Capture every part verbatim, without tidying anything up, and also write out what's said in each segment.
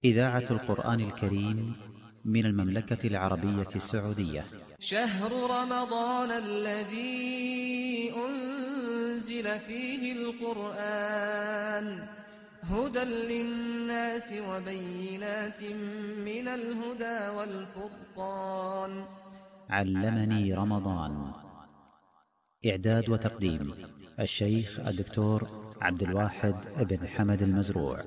إذاعة القرآن الكريم من المملكة العربية السعودية. شهر رمضان الذي أنزل فيه القرآن هدى للناس وبينات من الهدى والفرقان. علمني رمضان. إعداد وتقديم الشيخ الدكتور عبد الواحد بن حمد المزروع.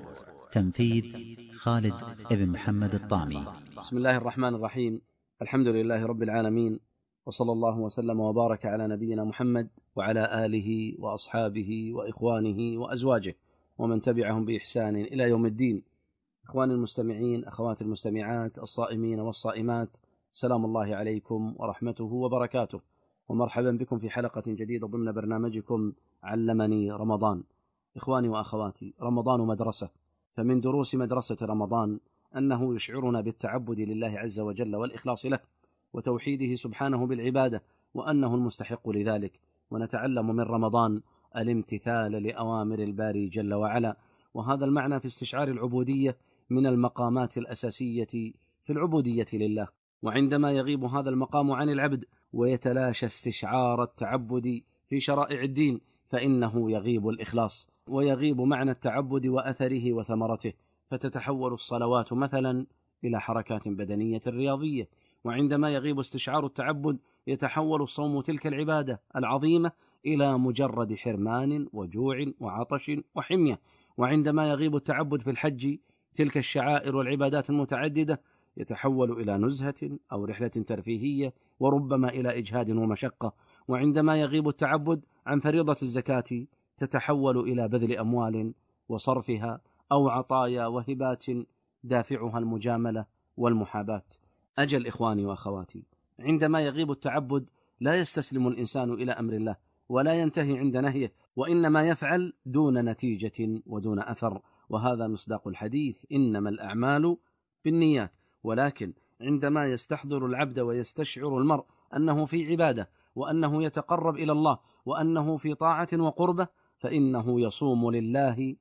تنفيذ خالد بن محمد الطامي. بسم الله الرحمن الرحيم. الحمد لله رب العالمين، وصلى الله وسلم وبارك على نبينا محمد وعلى آله وأصحابه وإخوانه وأزواجه ومن تبعهم بإحسان إلى يوم الدين. إخواني المستمعين، أخوات المستمعات، الصائمين والصائمات، سلام الله عليكم ورحمته وبركاته، ومرحبا بكم في حلقة جديدة ضمن برنامجكم علمني رمضان. إخواني وأخواتي، رمضان مدرسة، فمن دروس مدرسة رمضان أنه يشعرنا بالتعبد لله عز وجل والإخلاص له وتوحيده سبحانه بالعبادة، وأنه المستحق لذلك. ونتعلم من رمضان الامتثال لأوامر الباري جل وعلا، وهذا المعنى في استشعار العبودية من المقامات الأساسية في العبودية لله. وعندما يغيب هذا المقام عن العبد ويتلاشى استشعار التعبد في شرائع الدين، فإنه يغيب الإخلاص ويغيب معنى التعبد وأثره وثمرته، فتتحول الصلوات مثلا إلى حركات بدنية رياضية. وعندما يغيب استشعار التعبد يتحول الصوم تلك العبادة العظيمة إلى مجرد حرمان وجوع وعطش وحمية. وعندما يغيب التعبد في الحج، تلك الشعائر والعبادات المتعددة، يتحول إلى نزهة أو رحلة ترفيهية، وربما إلى إجهاد ومشقة. وعندما يغيب التعبد عن فريضة الزكاة، تتحول إلى بذل أموال وصرفها أو عطايا وهبات دافعها المجاملة والمحاباة. أجل إخواني وأخواتي، عندما يغيب التعبد لا يستسلم الإنسان إلى أمر الله ولا ينتهي عند نهيه، وإنما يفعل دون نتيجة ودون أثر. وهذا مصداق الحديث: إنما الأعمال بالنيات. ولكن عندما يستحضر العبد ويستشعر المرء أنه في عبادة، وأنه يتقرب إلى الله، وأنه في طاعة وقربة، فإنه يصوم لله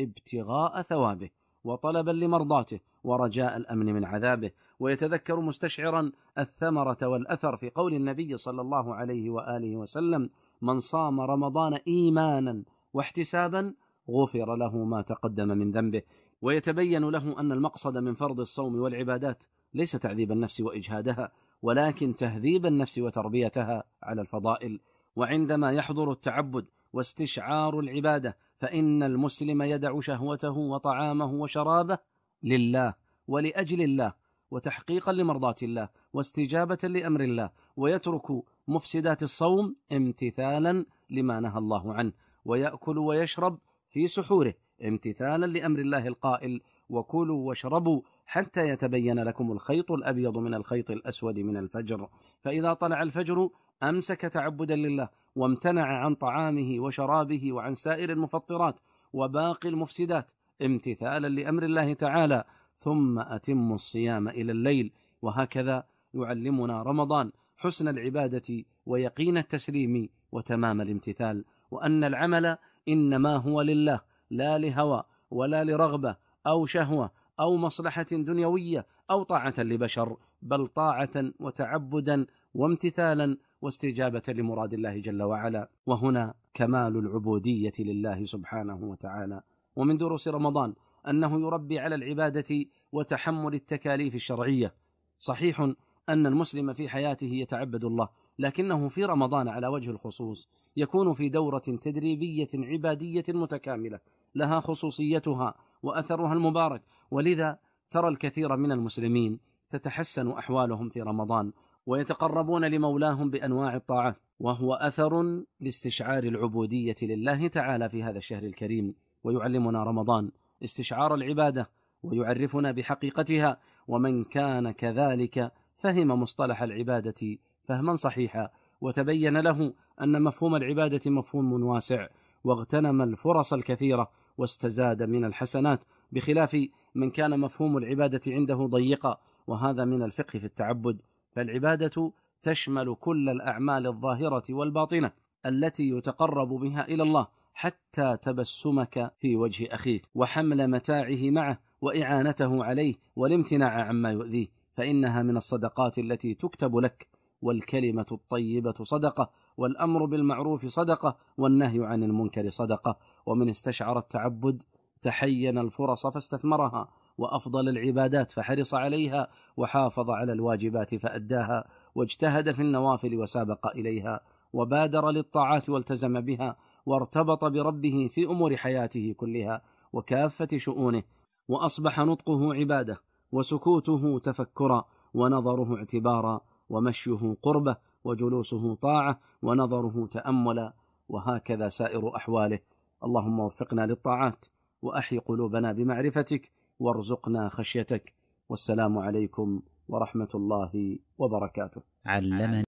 ابتغاء ثوابه وطلبا لمرضاته ورجاء الأمن من عذابه. ويتذكر مستشعرا الثمرة والأثر في قول النبي صلى الله عليه وآله وسلم: من صام رمضان إيمانا واحتسابا غفر له ما تقدم من ذنبه. ويتبين له أن المقصد من فرض الصوم والعبادات ليس تعذيب النفس وإجهادها، ولكن تهذيب النفس وتربيتها على الفضائل. وعندما يحضر التعبد واستشعار العبادة، فإن المسلم يدع شهوته وطعامه وشرابه لله ولأجل الله، وتحقيقا لمرضاة الله واستجابة لأمر الله، ويترك مفسدات الصوم امتثالا لما نهى الله عنه، ويأكل ويشرب في سحوره امتثالا لأمر الله القائل: وكلوا واشربوا حتى يتبين لكم الخيط الأبيض من الخيط الأسود من الفجر. فإذا طلع الفجر أمسك تعبدا لله، وامتنع عن طعامه وشرابه وعن سائر المفطرات وباقي المفسدات امتثالا لأمر الله تعالى، ثم أتم الصيام إلى الليل. وهكذا يعلمنا رمضان حسن العبادة ويقين التسليم وتمام الامتثال، وأن العمل إنما هو لله، لا لهوى ولا لرغبة أو شهوة أو مصلحة دنيوية أو طاعة لبشر، بل طاعة وتعبدا وامتثالا واستجابة لمراد الله جل وعلا. وهنا كمال العبودية لله سبحانه وتعالى. ومن دروس رمضان أنه يربي على العبادة وتحمل التكاليف الشرعية. صحيح أن المسلم في حياته يتعبد الله، لكنه في رمضان على وجه الخصوص يكون في دورة تدريبية عبادية متكاملة لها خصوصيتها وأثرها المبارك. ولذا ترى الكثير من المسلمين تتحسن أحوالهم في رمضان ويتقربون لمولاهم بأنواع الطاعة، وهو أثر لاستشعار العبودية لله تعالى في هذا الشهر الكريم. ويعلمنا رمضان استشعار العبادة ويعرفنا بحقيقتها، ومن كان كذلك فهم مصطلح العبادة فهما صحيحا، وتبين له أن مفهوم العبادة مفهوم واسع، واغتنم الفرص الكثيرة واستزاد من الحسنات، بخلاف من كان مفهوم العبادة عنده ضيقا. وهذا من الفقه في التعبد، فالعبادة تشمل كل الأعمال الظاهرة والباطنة التي يتقرب بها إلى الله، حتى تبسمك في وجه أخيك وحمل متاعه معه وإعانته عليه والامتناع عما يؤذيه، فإنها من الصدقات التي تكتب لك. والكلمة الطيبة صدقة، والأمر بالمعروف صدقة، والنهي عن المنكر صدقة. ومن استشعر التعبد تحين الفرص فاستثمرها، وأفضل العبادات فحرص عليها، وحافظ على الواجبات فأداها، واجتهد في النوافل وسابق إليها، وبادر للطاعات والتزم بها، وارتبط بربه في أمور حياته كلها وكافة شؤونه، وأصبح نطقه عبادة، وسكوته تفكرا، ونظره اعتبارا، ومشيه قربة، وجلوسه طاعة، ونظره تأملا، وهكذا سائر أحواله. اللهم وفقنا للطاعات، وأحي قلوبنا بمعرفتك، وارزقنا خشيتك. والسلام عليكم ورحمة الله وبركاته. علمني